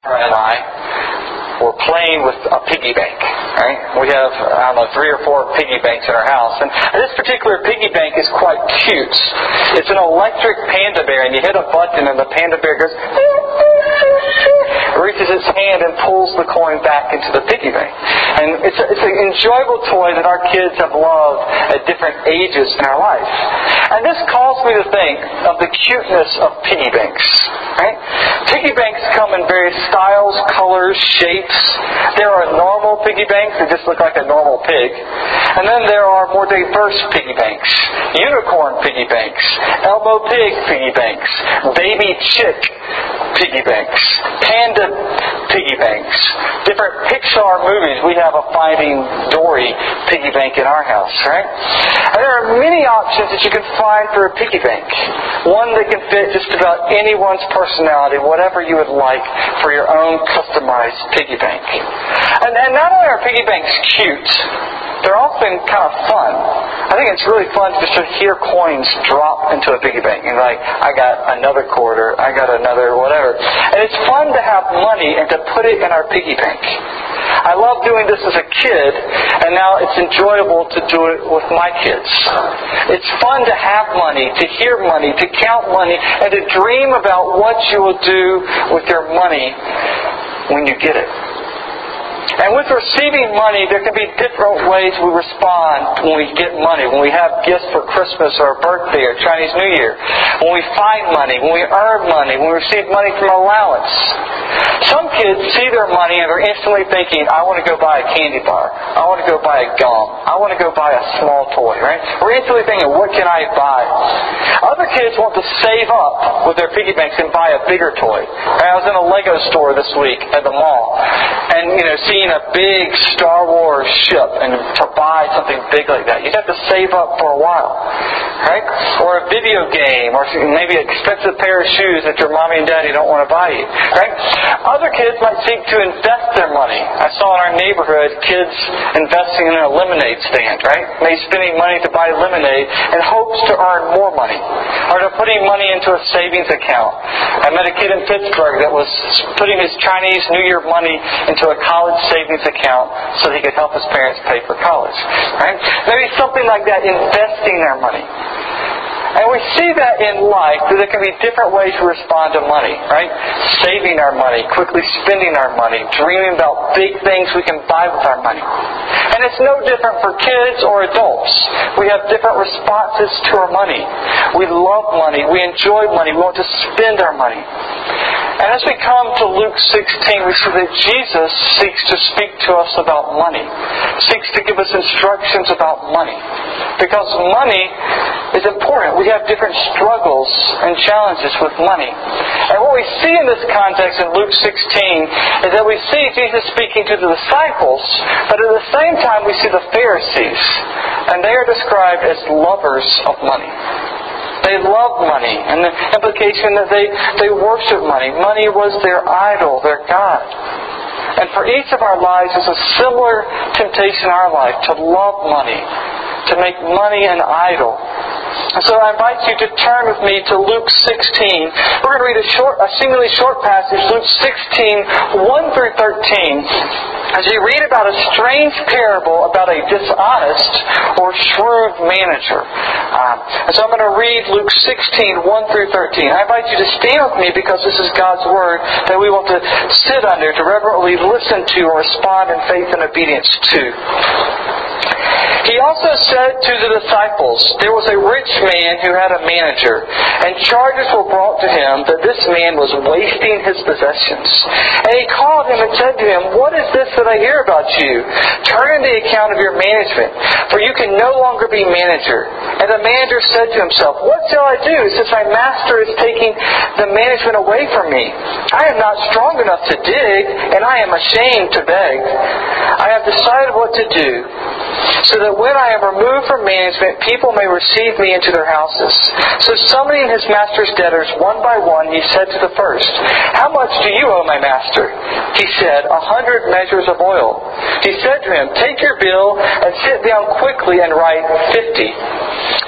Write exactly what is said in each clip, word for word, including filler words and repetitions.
and I were playing with a piggy bank. Right? We have, I don't know, three or four piggy banks in our house. And this particular piggy bank is quite cute. It's an electric panda bear, and you hit a button and the panda bear goes, reaches its hand and pulls the coin back into the piggy bank. And it's, a, it's an enjoyable toy that our kids have loved at different ages in our life. And this calls me to think of the cuteness of piggy banks. Right? Piggy banks come in various styles, colors, shapes. There are normal piggy banks that just look like a normal pig. And then there are more diverse piggy banks. Unicorn piggy banks. Elmo pig piggy banks. Baby chick piggy banks. Panda piggy banks. Different Pixar movies. We have a Finding Dory piggy bank in our house, right? And there are many options that you can find for a piggy bank. One that can fit just about anyone's personality, whatever you would like for your own customized piggy bank. And, and not only are piggy banks cute, they're often kind of fun. I think it's really fun just to hear coins drop into a piggy bank. And like, I got another quarter, I got another whatever. And it's fun to have money and to put it in our piggy bank. I love doing this as a kid, and now it's enjoyable to do it with my kids. It's fun to have money, to hear money, to count money, and to dream about what you will do with your money when you get it. And with receiving money, there can be different ways we respond when we get money. When we have gifts for Christmas or birthday or Chinese New Year. When we find money. When we earn money. When we receive money from allowance. Some kids see their money and are instantly thinking, I want to go buy a candy bar. I want to go buy a gum. I want to go buy a small toy. Right? We're instantly thinking, what can I buy? Other kids want to save up with their piggy banks and buy a bigger toy. Right? I was in a Lego store this week at the mall. And, you know, seeing a big Star Wars ship and to buy something big like that, you'd have to save up for a while, right? Or a video game, or maybe an expensive pair of shoes that your mommy and daddy don't want to buy you, right? Other kids might seek to invest their money. I saw in our neighborhood kids investing in a lemonade stand, right? Maybe spending money to buy lemonade in hopes to earn more money, or to putting money into a savings account. I met a kid in Pittsburgh that was putting his Chinese New Year money into a college savings account so he could help his parents pay for college. Right? Maybe something like that, investing their money. And we see that in life, that there can be different ways to respond to money, right? Saving our money, quickly spending our money, dreaming about big things we can buy with our money. And it's no different for kids or adults. We have different responses to our money. We love money. We enjoy money. We want to spend our money. And as we come to Luke sixteen, we see that Jesus seeks to speak to us about money. Seeks to give us instructions about money. Because money is important. We have different struggles and challenges with money. And what we see in this context in Luke sixteen is that we see Jesus speaking to the disciples, but at the same time we see the Pharisees. And they are described as lovers of money. They love money, and the implication that they, they worship money. Money was their idol, their God. And for each of our lives, there's a similar temptation in our life to love money, to make money an idol. And so I invite you to turn with me to Luke sixteen. We're going to read a short, a seemingly short passage, Luke sixteen, one through thirteen, as we read about a strange parable about a dishonest or shrewd manager. Um, and so I'm going to read Luke sixteen, one through thirteen. I invite you to stand with me because this is God's Word that we want to sit under, to reverently listen to, or respond in faith and obedience to. He also said to the disciples, there was a rich man who had a manager, and charges were brought to him that this man was wasting his possessions. And he called him and said to him, what is this that I hear about you? Turn in the account of your management, for you can no longer be manager. And the manager said to himself, what shall I do, since my master is taking the management away from me? I am not strong enough to dig, and I am ashamed to beg. I have decided what to do, so that when I am removed from management, people may receive me into their houses. So summoning his master's debtors one by one, he said to the first, how much do you owe my master? He said, a hundred measures of oil. He said to him, take your bill and sit down quickly and write fifty.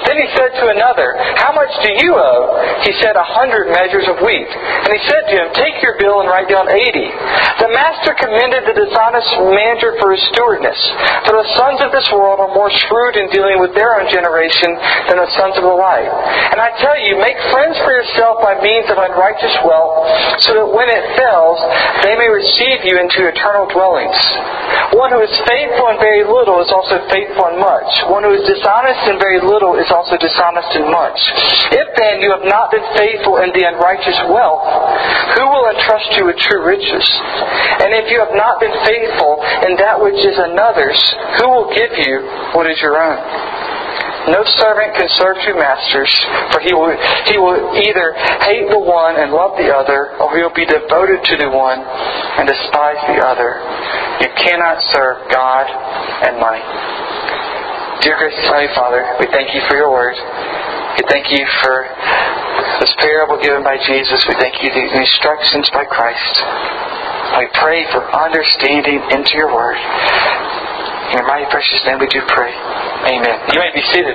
Then he said to another, how much do you owe? He said, a hundred measures of wheat. And he said to him, take your bill and write down eighty. The master commended the dishonest manager for his stewardness. For the sons of this world are more shrewd in dealing with their own generation than the sons of the light. And I tell you, make friends for yourself by means of unrighteous wealth, so that when it fails, they may receive you into eternal dwellings. One who is faithful in very little is also faithful in much. One who is dishonest in very little is also dishonest in much. If then you have not been faithful in the unrighteous wealth, who will entrust you with true riches? And if you have not been faithful in that which is another's, who will give you what is your own? No servant can serve two masters, for he will, he will either hate the one and love the other, or he will be devoted to the one and despise the other. You cannot serve God and money. Dear gracious Heavenly Father, we thank you for your word. We thank you for this parable given by Jesus. We thank you for the instructions by Christ. We pray for understanding into your word. In your mighty precious name we do pray. Amen. You may be seated.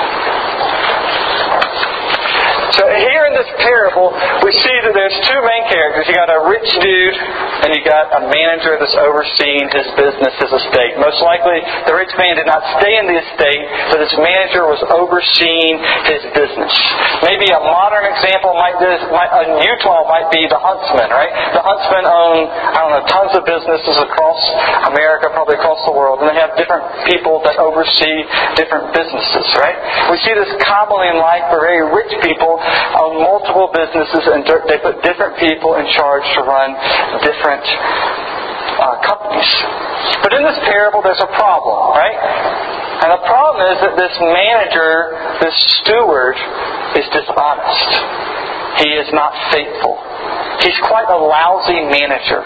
So here in this parable, we see that there's two main characters. You got a rich dude, and you got a manager that's overseeing his business, his estate. Most likely, the rich man did not stay in the estate, but this manager was overseeing his business. Maybe a modern example might be, might, in Utah might be the huntsman, right? The huntsmen own, I don't know, tons of businesses across America, probably across the world, and they have different people that oversee different businesses, right? We see this commonly in life for very rich people own multiple businesses, and they put different people in charge to run different uh, companies. But in this parable, there's a problem, right? And the problem is that this manager, this steward, is dishonest. He is not faithful. He's quite a lousy manager.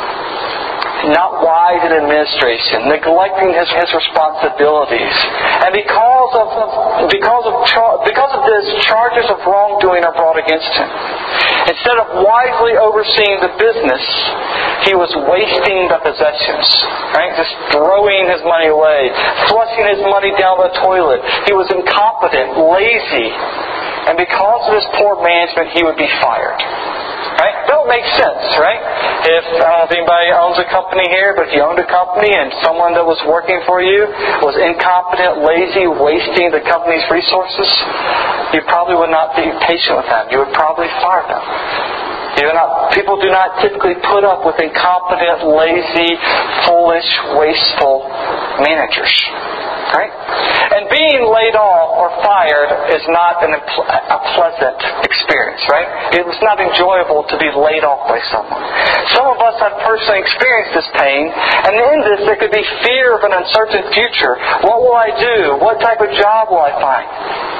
Not wise in administration, neglecting his, his responsibilities. And because of because of because of this, charges of wrongdoing are brought against him. Instead of wisely overseeing the business, he was wasting the possessions. Right? Just throwing his money away, flushing his money down the toilet. He was incompetent, lazy. And because of his poor management, he would be fired. Right? That would make sense, right? If, I don't know if anybody owns a company here, but if you owned a company and someone that was working for you was incompetent, lazy, wasting the company's resources, you probably would not be patient with them. You would probably fire them. You not, people do not typically put up with incompetent, lazy, foolish, wasteful managers. Right? And being laid off or fired is not an, a pleasant experience, right? It was not enjoyable to be laid off by someone. Some of us have personally experienced this pain, and in this there could be fear of an uncertain future. What will I do? What type of job will I find?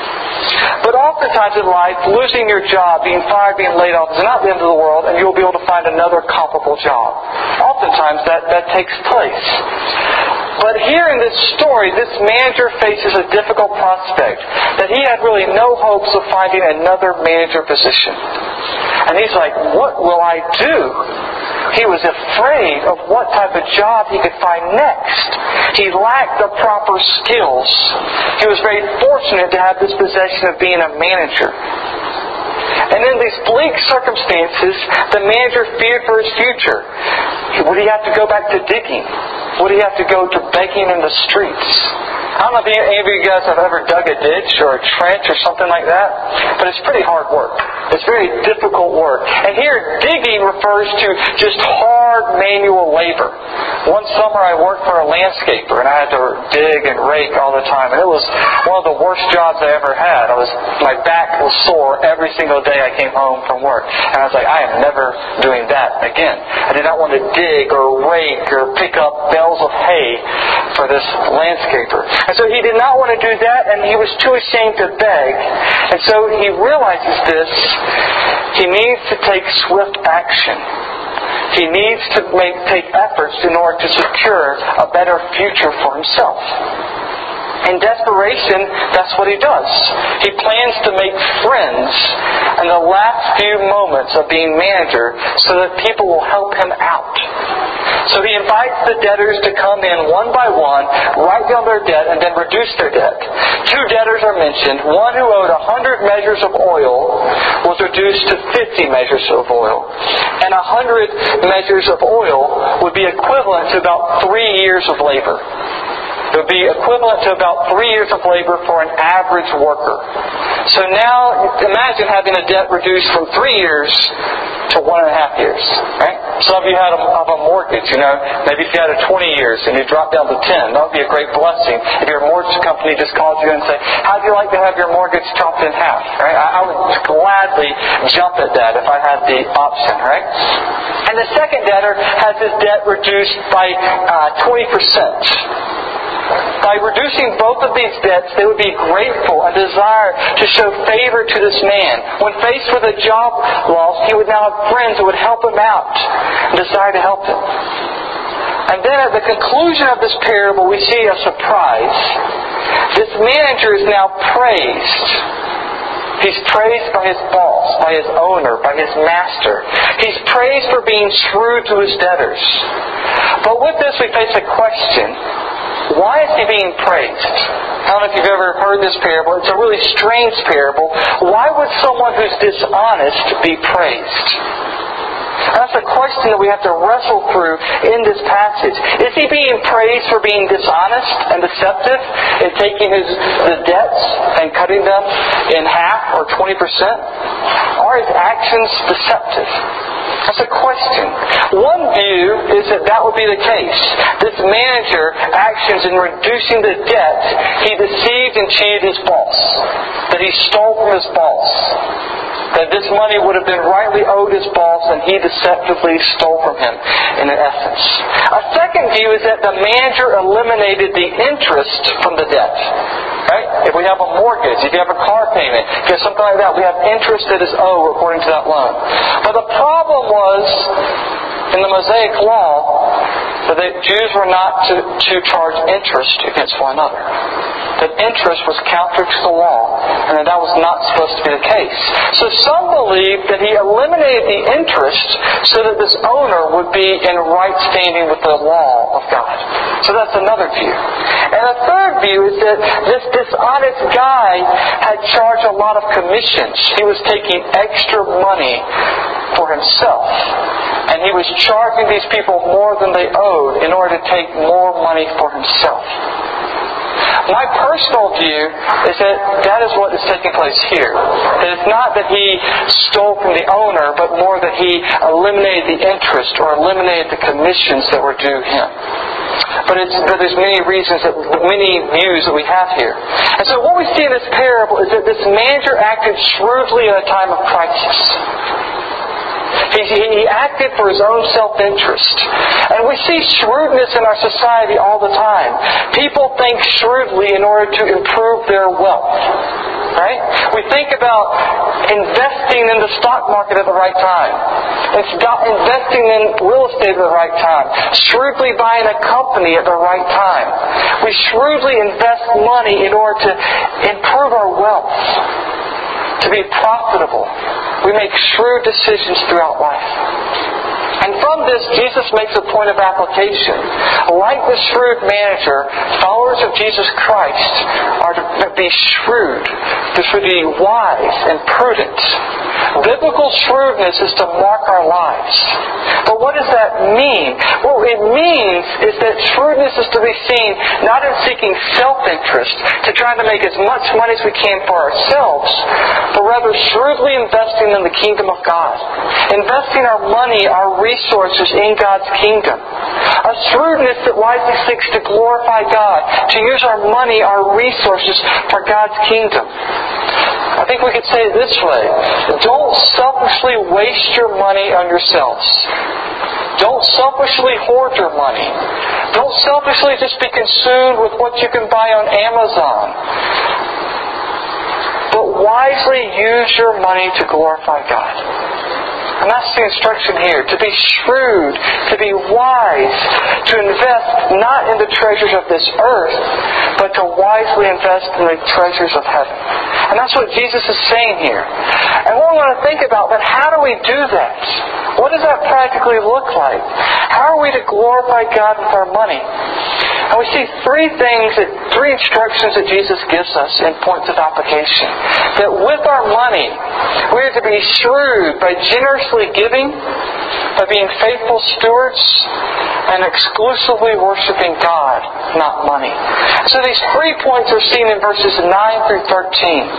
But oftentimes in life, losing your job, being fired, being laid off is not the end of the world, and you'll be able to find another comparable job. Oftentimes that, that takes place. But here in this story, this manager faces a difficult prospect, that he had really no hopes of finding another manager position. And he's like, what will I do? He was afraid of what type of job he could find next. He lacked the proper skills. He was very fortunate to have this possession of being a manager. And in these bleak circumstances, the manager feared for his future. Would he have to go back to digging? Would he have to go to begging in the streets? I don't know if any of you guys have ever dug a ditch or a trench or something like that, but it's pretty hard work. It's very difficult work. And here, digging refers to just hard manual labor. One summer I worked for a landscaper, and I had to dig and rake all the time. And it was one of the worst jobs I ever had. I was my back was sore every single day I came home from work. And I was like, I am never doing that again. I did not want to dig or rake or pick up bales of hay for this landscaper. And so he did not want to do that, and he was too ashamed to beg. And so he realizes this. He needs to take swift action. He needs to make take efforts in order to secure a better future for himself. In desperation, that's what he does. He plans to make friends in the last few moments of being manager so that people will help him out. So he invites the debtors to come in one by one, write down their debt, and then reduce their debt. Two debtors are mentioned. One who owed a hundred measures of oil was reduced to fifty measures of oil. And a hundred measures of oil would be equivalent to about three years of labor. It would be equivalent to about three years of labor for an average worker. So now, imagine having a debt reduced from three years to one and a half years. Right? Some of you had a, have a mortgage, you know. Maybe if you had a twenty years and you dropped down to ten, that would be a great blessing. If your mortgage company just called you and say, "How'd you like to have your mortgage chopped in half?" Right? I, I would gladly jump at that if I had the option. Right? And the second debtor has his debt reduced by uh, twenty percent. By reducing both of these debts, they would be grateful and desire to show favor to this man. When faced with a job loss, he would now have friends who would help him out and desire to help him. And then at the conclusion of this parable, we see a surprise. This manager is now praised. He's praised by his boss, by his owner, by his master. He's praised for being shrewd to his debtors. But with this, we face a question. Why is he being praised? I don't know if you've ever heard this parable. It's a really strange parable. Why would someone who's dishonest be praised? That's a question that we have to wrestle through in this passage. Is he being praised for being dishonest and deceptive in taking his the debts and cutting them in half or twenty percent? Are his actions deceptive? That's a question. One view is that that would be the case. This manager actions in reducing the debt, he deceived and cheated his boss. That he stole from his boss. That this money would have been rightly owed his boss and he deceptively stole from him in essence. A second view is that the manager eliminated the interest from the debt. Right? If we have a mortgage, if you have a car payment, if you have something like that, we have interest that is owed according to that loan. But the problem was, in the Mosaic law, that the Jews were not to, to charge interest against one another. That interest was counter to the law, and that that was not supposed to be the case. So some believe that he eliminated the interest so that this owner would be in right standing with the law of God. So that's another view. And a third view is that this dishonest guy had charged a lot of commissions. He was taking extra money for himself. And he was charging these people more than they owed in order to take more money for himself. My personal view is that that is what is taking place here. That it's not that he stole from the owner, but more that he eliminated the interest or eliminated the commissions that were due him. But, it's, but there's many reasons, that, many views that we have here. And so what we see in this parable is that this manager acted shrewdly in a time of crisis. He, he acted for his own self-interest. And we see shrewdness in our society all the time. People think shrewdly in order to improve their wealth. Right? We think about investing in the stock market at the right time. Investing in real estate at the right time. Shrewdly buying a company at the right time. We shrewdly invest money in order to improve our wealth. To be profitable. We make shrewd decisions throughout life. And from this, Jesus makes a point of application. Like the shrewd manager, followers of Jesus Christ are to be shrewd, to be wise and prudent. Biblical shrewdness is to mark our lives. But what does that mean? What it means is that shrewdness is to be seen not in seeking self-interest, to try to make as much money as we can for ourselves, but rather shrewdly investing in the kingdom of God. Investing our money, our resources in God's kingdom. A shrewdness that wisely seeks to glorify God, to use our money, our resources for God's kingdom. I think we could say it this way. Don't selfishly waste your money on yourselves. Don't selfishly hoard your money. Don't selfishly just be consumed with what you can buy on Amazon. But wisely use your money to glorify God. And that's the instruction here, to be shrewd, to be wise, to invest not in the treasures of this earth, but to wisely invest in the treasures of heaven. And that's what Jesus is saying here. And what we want to think about, but how do we do that? What does that practically look like? How are we to glorify God with our money? And we see three things, that, three instructions that Jesus gives us in points of application. That with our money, we are to be shrewd by generously giving, by being faithful stewards, and exclusively worshiping God, not money. So these three points are seen in verses nine through thirteen.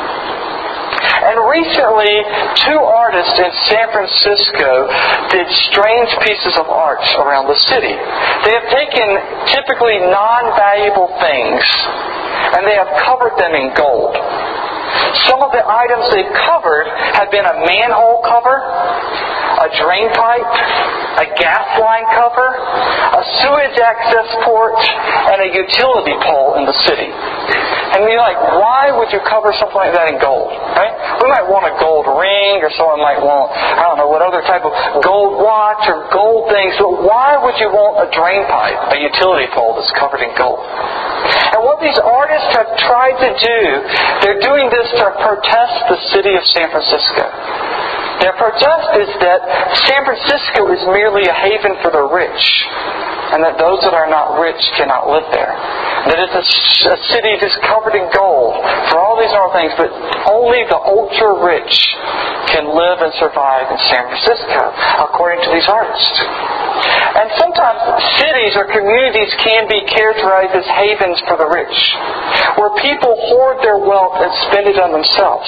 And recently, two artists in San Francisco did strange pieces of art around the city. They have taken typically non-valuable things and they have covered them in gold. Some of the items they've covered have been a manhole cover, a drain pipe, a gas line cover, a sewage access port, and a utility pole in the city. And you're like, why would you cover something like that in gold? Right? We might want a gold ring, or someone might want, I don't know, what other type of gold watch or gold things, but why would you want a drain pipe, a utility pole that's covered in gold? And what these artists have tried to do, they're doing this to protest the city of San Francisco. Their protest is that San Francisco is merely a haven for the rich, and that those that are not rich cannot live there. That it's a, a city just covered in gold for all these other things, but only the ultra-rich can live and survive in San Francisco, according to these artists. And sometimes cities or communities can be characterized as havens for the rich, where people hoard their wealth and spend it on themselves.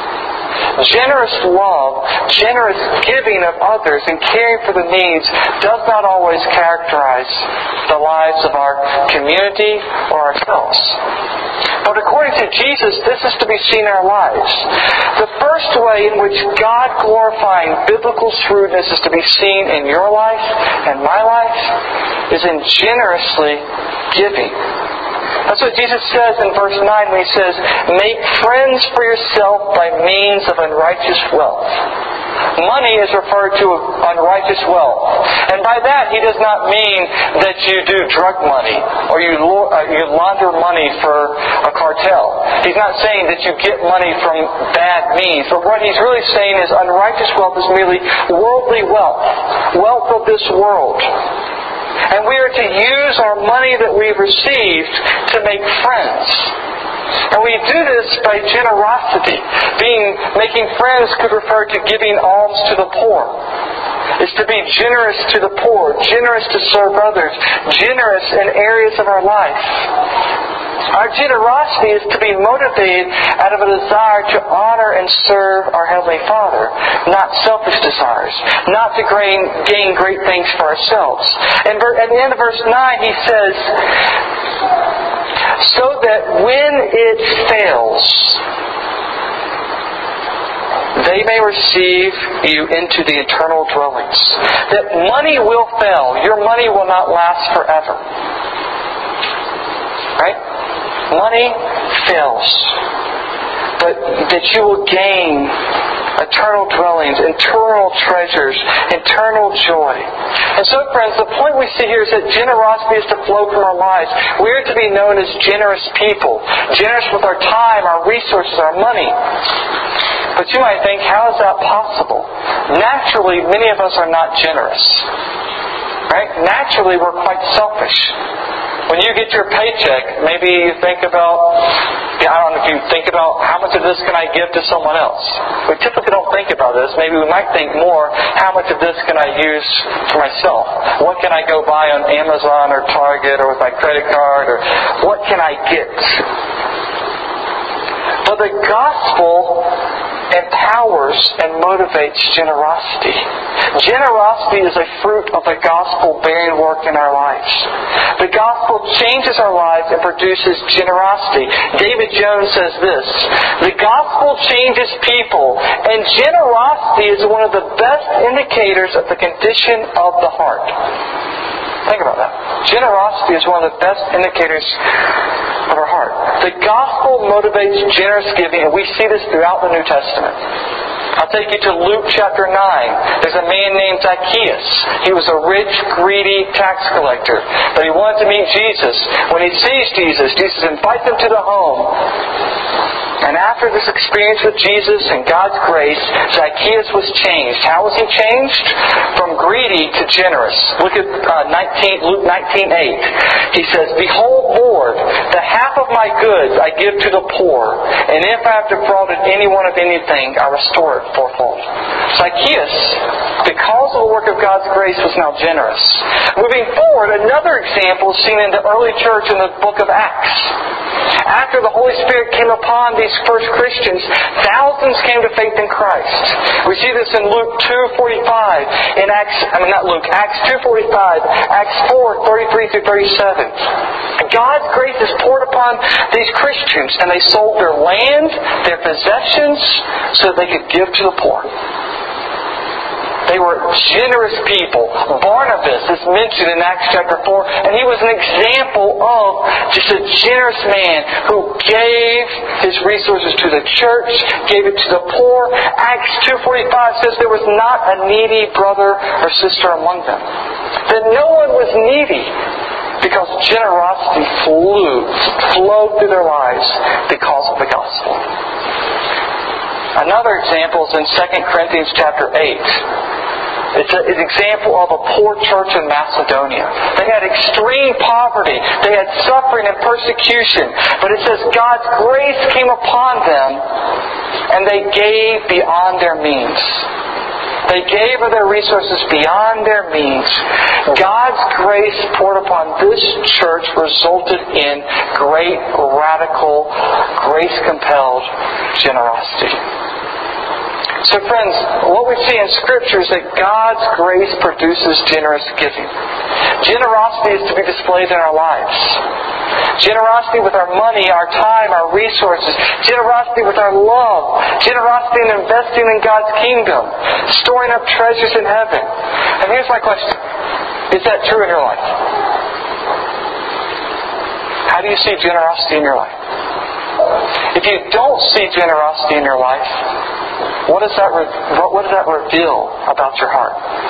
Generous love, generous giving of others, and caring for the needs does not always characterize the lives of our community or ourselves. But according to Jesus, this is to be seen in our lives. The first way in which God-glorifying biblical shrewdness is to be seen in your life and my life is in generously giving. That's what Jesus says in verse nine when He says, "Make friends for yourself by means of unrighteous wealth." Money is referred to unrighteous wealth. And by that, He does not mean that you do drug money or you you launder money for a cartel. He's not saying that you get money from bad means. But what He's really saying is unrighteous wealth is merely worldly wealth, wealth of this world. And we are to use our money that we've received to make friends. And we do this by generosity. Being making friends could refer to giving alms to the poor. It's to be generous to the poor, generous to serve others, generous in areas of our life. Our generosity is to be motivated out of a desire to honor and serve our Heavenly Father, not selfish desires, not to gain, gain great things for ourselves. And at the end of verse nine, He says, so that when it fails, they may receive you into the eternal dwellings. That money will fail. Your money will not last forever. Right? Money fails. But that you will gain eternal dwellings, eternal treasures, eternal joy. And so, friends, the point we see here is that generosity is to flow from our lives. We are to be known as generous people. Generous with our time, our resources, our money. But you might think, how is that possible? Naturally, many of us are not generous. Right? Naturally, we're quite selfish. When you get your paycheck, maybe you think about, I don't know if you think about how much of this can I give to someone else. We typically don't think about this. Maybe we might think more, how much of this can I use for myself? What can I go buy on Amazon or Target or with my credit card? Or what can I get? But the gospel empowers and motivates generosity. Generosity is a fruit of the gospel-bearing work in our lives. The gospel changes our lives and produces generosity. David Jones says this, the gospel changes people, and generosity is one of the best indicators of the condition of the heart. Think about that. Generosity is one of the best indicators of our heart. The gospel motivates generous giving, and we see this throughout the New Testament. I'll take you to Luke chapter nine. There's a man named Zacchaeus. He was a rich, greedy tax collector. But he wanted to meet Jesus. When he sees Jesus, Jesus invites him to the home. And after this experience with Jesus and God's grace, Zacchaeus was changed. How was he changed? From greedy to generous. Look at uh, nineteen, Luke nineteen eight. He says, "Behold, Lord, the half of my goods I give to the poor, and if I have defrauded anyone of anything, I restore it fourfold." Zacchaeus, because of the work of God's grace, was now generous. Moving forward, another example is seen in the early church in the book of Acts. After the Holy Spirit came upon these first Christians, thousands came to faith in Christ. We see this in Luke two forty-five, in Acts, I mean not Luke, Acts two forty-five, Acts four thirty-three through thirty-seven. God's grace is poured upon these Christians, and they sold their land, their possessions, so that they could give to the poor. They were generous people. Barnabas is mentioned in Acts chapter four, and he was an example of just a generous man who gave his resources to the church, gave it to the poor. Acts two forty-five says there was not a needy brother or sister among them. That no one was needy, because generosity flew, flowed through their lives because of the gospel. Another example is in Second Corinthians chapter eight. It's a, an example of a poor church in Macedonia. They had extreme poverty. They had suffering and persecution. But it says God's grace came upon them, and they gave beyond their means. They gave of their resources beyond their means. God's grace poured upon this church resulted in great, radical, grace-compelled generosity. So friends, what we see in Scripture is that God's grace produces generous giving. Generosity is to be displayed in our lives. Generosity with our money, our time, our resources. Generosity with our love. Generosity in investing in God's kingdom. Storing up treasures in heaven. And here's my question. Is that true in your life? How do you see generosity in your life? If you don't see generosity in your life, what does that re- what does that reveal about your heart?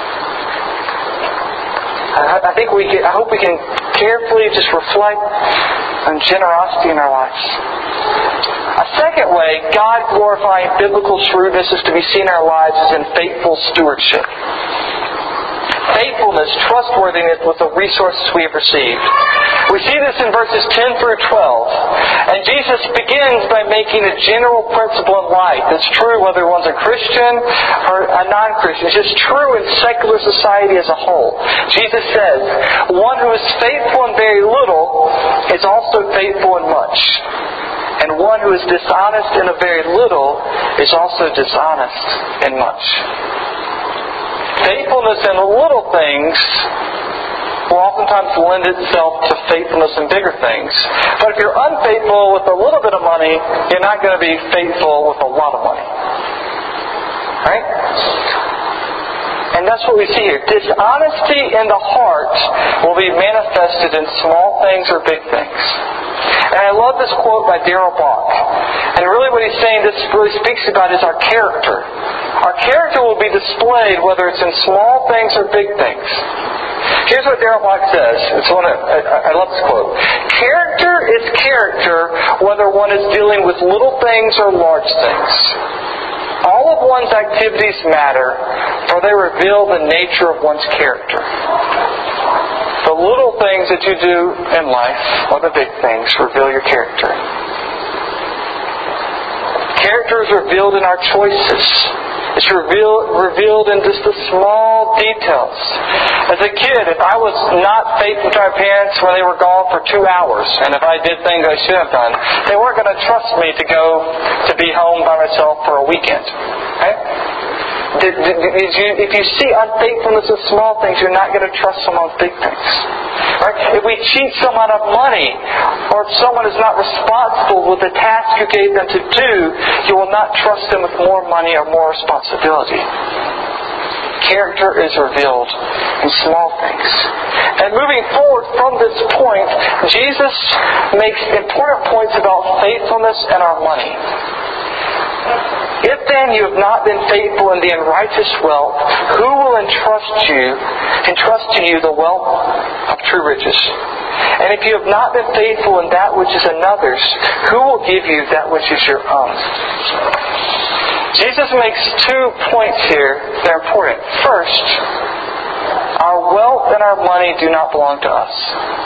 I, I think we get, I hope we can carefully just reflect on generosity in our lives. A second way God glorifying biblical shrewdness is to be seen in our lives is in faithful stewardship. Faithfulness, trustworthiness with the resources we have received. We see this in verses ten through twelve. And Jesus begins by making a general principle in life that's true whether one's a Christian or a non-Christian. It's just true in secular society as a whole. Jesus says, "One who is faithful in very little is also faithful in much. And one who is dishonest in a very little is also dishonest in much." Faithfulness in little things will oftentimes lend itself to faithfulness in bigger things. But if you're unfaithful with a little bit of money, you're not going to be faithful with a lot of money. Right? And that's what we see here. Dishonesty in the heart will be manifested in small things or big things. And I love this quote by Darrell Bock. And really what he's saying, this really speaks about is our character. Our character will be displayed whether it's in small things or big things. Here's what Darrell Bock says. It's one of, I, I love this quote. "Character is character whether one is dealing with little things or large things. All of one's activities matter, for they reveal the nature of one's character." The little things that you do in life, or the big things, reveal your character. Character is revealed in our choices. It's revealed, revealed in just the small details. As a kid, if I was not faithful to my parents when they were gone for two hours, and if I did things I should have done, they weren't going to trust me to go to be home by myself for a weekend. Right? Did, did, did you, if you see unfaithfulness in small things, you're not going to trust someone with big things. Right? If we cheat someone of money, or if someone is not responsible with the task you gave them to do, you will not trust them with more money or more responsibility. Character is revealed in small things. And moving forward from this point, Jesus makes important points about faithfulness and our money. If then you have not been faithful in the unrighteous wealth, who will entrust you, entrust to you the wealth of true riches? And if you have not been faithful in that which is another's, who will give you that which is your own? Jesus makes two points here that are important. First, our wealth and our money do not belong to us.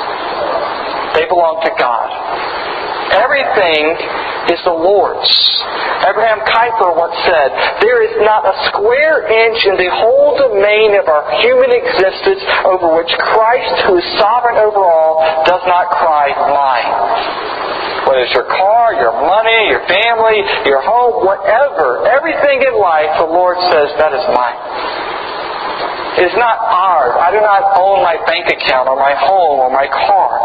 They belong to God. Everything is the Lord's. Abraham Kuyper once said, "There is not a square inch in the whole domain of our human existence over which Christ, who is sovereign over all, does not cry, 'Mine.'" Whether it's your car, your money, your family, your home, whatever, everything in life, the Lord says, "That is mine." It is not ours. I do not own my bank account or my home or my car.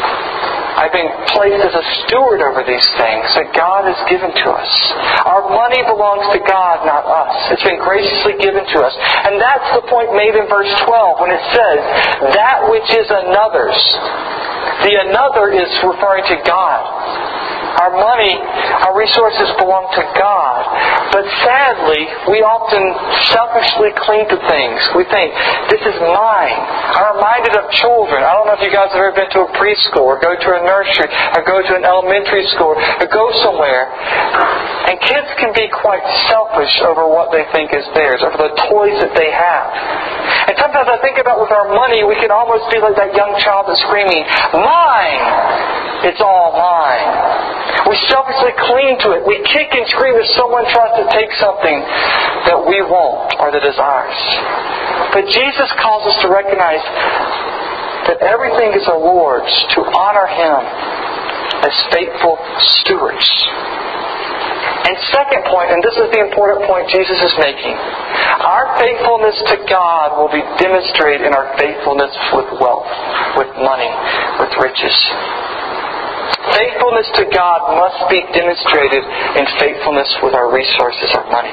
I've been placed as a steward over these things that God has given to us. Our money belongs to God, not us. It's been graciously given to us. And that's the point made in verse twelve when it says, "That which is another's." The another is referring to God. Our money, our resources belong to God. But sadly, we often selfishly cling to things. We think, "This is mine." I'm reminded of children. I don't know if you guys have ever been to a preschool or go to a nursery or go to an elementary school or go somewhere. And kids can be quite selfish over what they think is theirs, over the toys that they have. And sometimes I think about with our money, we can almost be like that young child that's screaming, "Mine! It's all mine." We selfishly cling to it. We kick and scream if someone tries to take something that we want or that is ours. But Jesus calls us to recognize that everything is the Lord's, to honor Him as faithful stewards. And second point, and this is the important point Jesus is making, our faithfulness to God will be demonstrated in our faithfulness with wealth, with money, with riches. Faithfulness to God must be demonstrated in faithfulness with our resources, our money.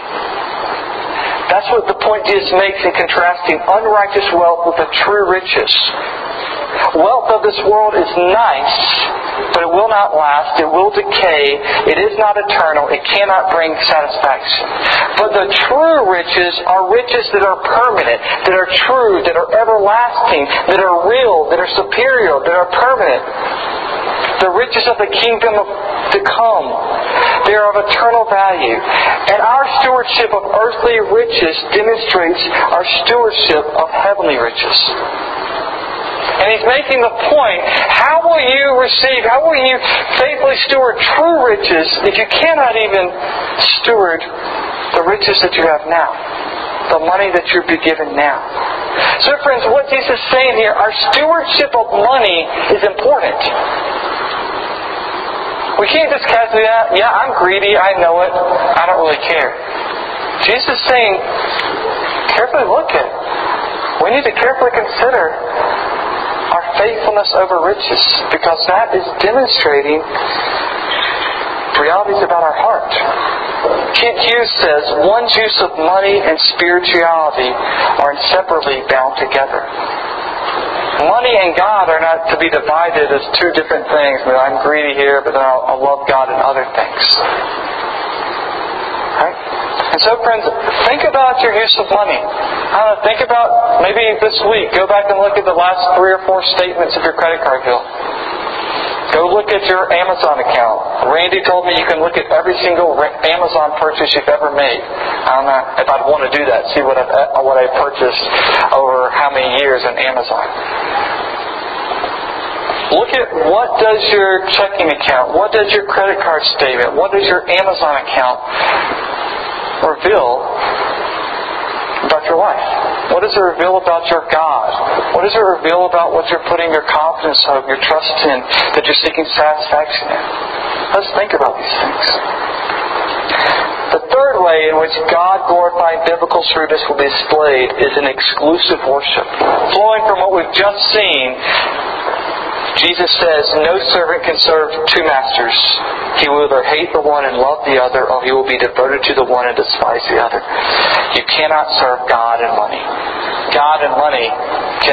That's what the point Jesus makes in contrasting unrighteous wealth with the true riches. Wealth of this world is nice, but it will not last. It will decay. It is not eternal. It cannot bring satisfaction. But the true riches are riches that are permanent, that are true, that are everlasting, that are real, that are superior, that are permanent. The riches of the kingdom of, to come. They are of eternal value. And our stewardship of earthly riches demonstrates our stewardship of heavenly riches. And He's making the point, how will you receive, how will you faithfully steward true riches if you cannot even steward the riches that you have now? The money that you're being given now. So friends, what Jesus is saying here, our stewardship of money is important. We can't just casually, yeah, I'm greedy, I know it, I don't really care. Jesus is saying, carefully look at it. We need to carefully consider our faithfulness over riches, because that is demonstrating realities about our heart. Kent Hughes says, "One's use of money and spirituality are inseparably bound together." Money and God are not to be divided as two different things. I mean, I'm greedy here, but then I'll, I'll love God in other things. Right? And so, friends, think about your use of money. I don't know, think about, maybe this week, go back and look at the last three or four statements of your credit card bill. Go look at your Amazon account. Randy told me you can look at every single Amazon purchase you've ever made. I don't know if I'd want to do that. See what I've, what I've purchased over how many years on Amazon. Look at what does your checking account, what does your credit card statement, what does your Amazon account reveal about your life? What does it reveal about your God? What does it reveal about what you're putting your confidence of, your trust in, that you're seeking satisfaction in? Let's think about these things. The third way in which God-glorifying biblical shrewdness will be displayed is in exclusive worship. Flowing from what we've just seen, Jesus says, "No servant can serve two masters. He will either hate the one and love the other, or he will be devoted to the one and despise the other." You cannot serve God and money. God and money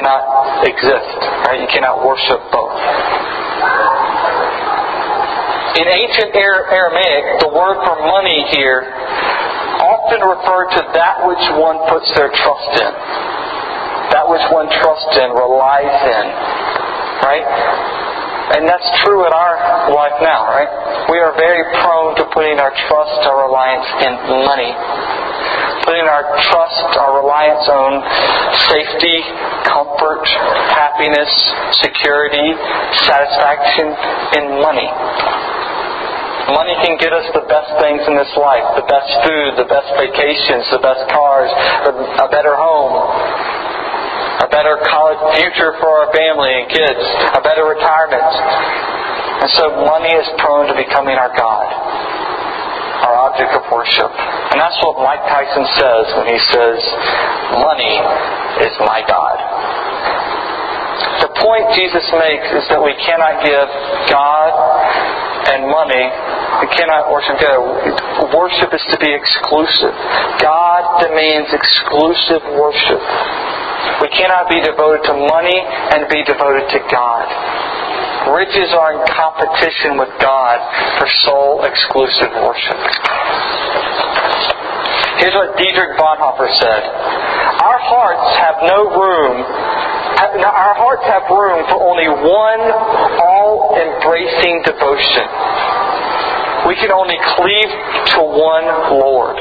cannot exist. Right? You cannot worship both. In ancient Aramaic, the word for money here often referred to that which one puts their trust in. That which one trusts in, relies in. Right? And that's true in our life now, right? We are very prone to putting our trust, our reliance in money. Putting our trust, our reliance on safety, comfort, happiness, security, satisfaction in money. Money can get us the best things in this life. The best food, the best vacations, the best cars, a better home, a better college future for our family and kids, a better retirement. And so money is prone to becoming our God, our object of worship. And that's what Mike Tyson says when he says, money is my God. The point Jesus makes is that we cannot give God and money, we cannot worship God. Worship is to be exclusive. God demands exclusive worship. We cannot be devoted to money and be devoted to God. Riches are in competition with God for sole exclusive worship. Here's what Dietrich Bonhoeffer said. Our hearts have no room, our hearts have room for only one all-embracing devotion. We can only cleave to one Lord.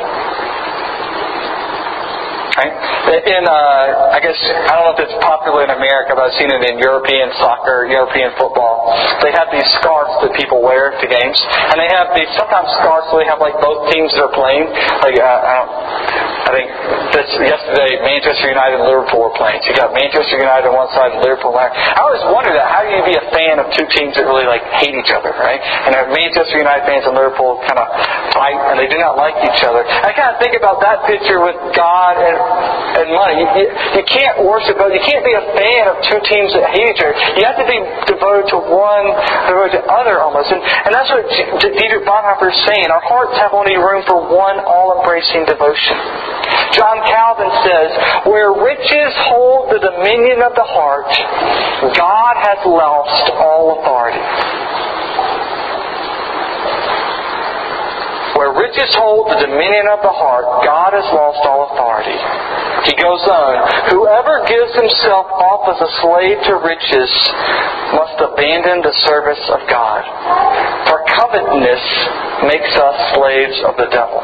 Right? In, uh, I guess, I don't know if it's popular in America, but I've seen it in European soccer, European football. They have these scarves that people wear to games. And they have these, sometimes scarves where they have like both teams that are playing. Like, uh, I don't, I think this, yesterday, Manchester United and Liverpool were playing. So you got Manchester United on one side and Liverpool on the other. I always wondered that. How do you be a fan of two teams that really like hate each other, right? And Manchester United fans and Liverpool kind of fight and they do not like each other. I kind of think about that picture with God and and money. You, you, you can't worship, you can't be a fan of two teams that hate each other. You have to be devoted to one, devoted to other almost. And, and that's what Dietrich Bonhoeffer is saying. Our hearts have only room for one all-embracing devotion. John Calvin says, where riches hold the dominion of the heart, God has lost all authority. Where riches hold the dominion of the heart, God has lost all authority. He goes on, whoever gives himself up as a slave to riches must abandon the service of God. For covetousness makes us slaves of the devil.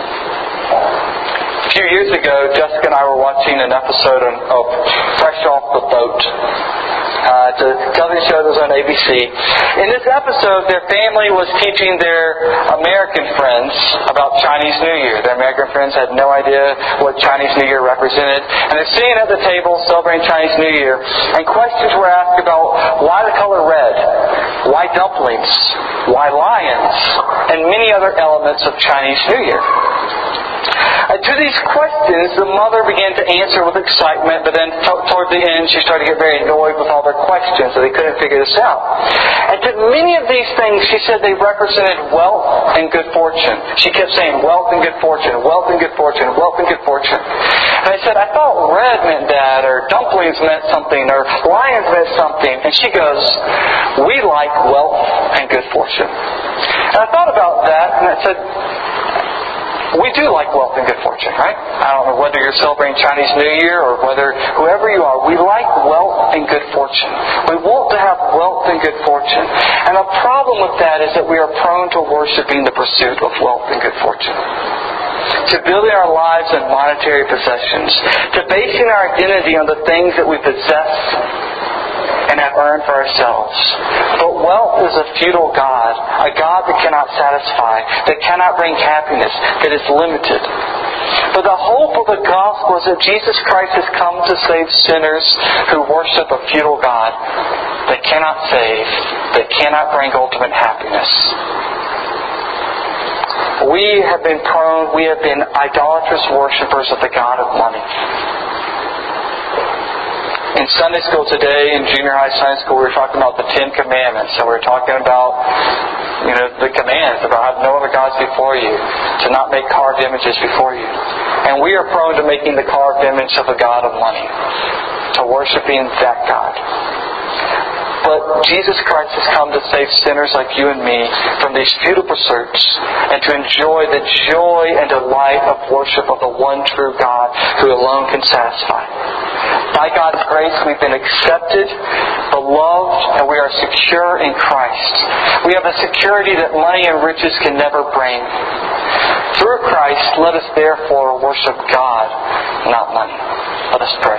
A few years ago, Jessica and I were watching an episode of Fresh Off the Boat. Uh, it's a television show that was on A B C. In this episode, their family was teaching their American friends about Chinese New Year. Their American friends had no idea what Chinese New Year represented. And they're sitting at the table celebrating Chinese New Year. And questions were asked about why the color red, why dumplings, why lions, and many other elements of Chinese New Year. And to these questions, the mother began to answer with excitement, but then t- toward the end, she started to get very annoyed with all their questions, so they couldn't figure this out. And to many of these things, she said they represented wealth and good fortune. She kept saying wealth and good fortune, wealth and good fortune, wealth and good fortune. And I said, I thought red meant that, or dumplings meant something, or lions meant something. And she goes, we like wealth and good fortune. And I thought about that, and I said, we do like wealth and good fortune, right? I don't know whether you're celebrating Chinese New Year or whether whoever you are, we like wealth and good fortune. We want to have wealth and good fortune. And the problem with that is that we are prone to worshiping the pursuit of wealth and good fortune. To building our lives on monetary possessions. To basing our identity on the things that we possess and have earned for ourselves. But wealth is a futile God, a God that cannot satisfy, that cannot bring happiness, that is limited. But the hope of the gospel is that Jesus Christ has come to save sinners who worship a futile God that cannot save, that cannot bring ultimate happiness. We have been prone, we have been idolatrous worshipers of the God of money. In Sunday school today, in junior high Sunday school, we were talking about the Ten Commandments. And we were talking about, you know, the commands about have no other gods before you, to not make carved images before you. And we are prone to making the carved image of a god of money, to worshiping that God. But Jesus Christ has come to save sinners like you and me from these futile pursuits and to enjoy the joy and delight of worship of the one true God who alone can satisfy. By God's grace, we've been accepted, beloved, and we are secure in Christ. We have a security that money and riches can never bring. Through Christ, let us therefore worship God, not money. Let us pray.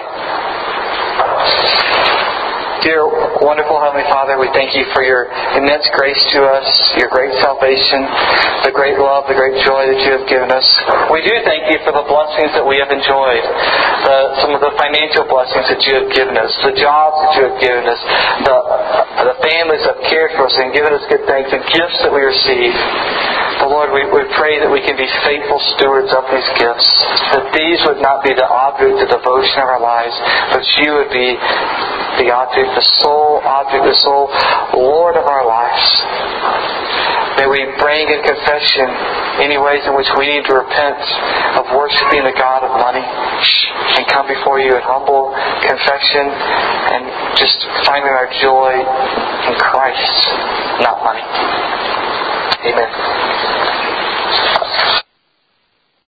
Dear wonderful Heavenly Father, we thank you for your immense grace to us, your great salvation, the great love, the great joy that you have given us. We do thank you for the blessings that we have enjoyed, the, some of the financial blessings that you have given us, the jobs that you have given us, the, the families that have cared for us and given us good things, the gifts that we receive. But Lord, we, we pray that we can be faithful stewards of these gifts, that these would not be the object of devotion of our lives, but you would be the object, the sole object, the sole Lord of our lives. May we bring in confession any ways in which we need to repent of worshiping the God of money and come before you in humble confession and just finding our joy in Christ, not money. Amen.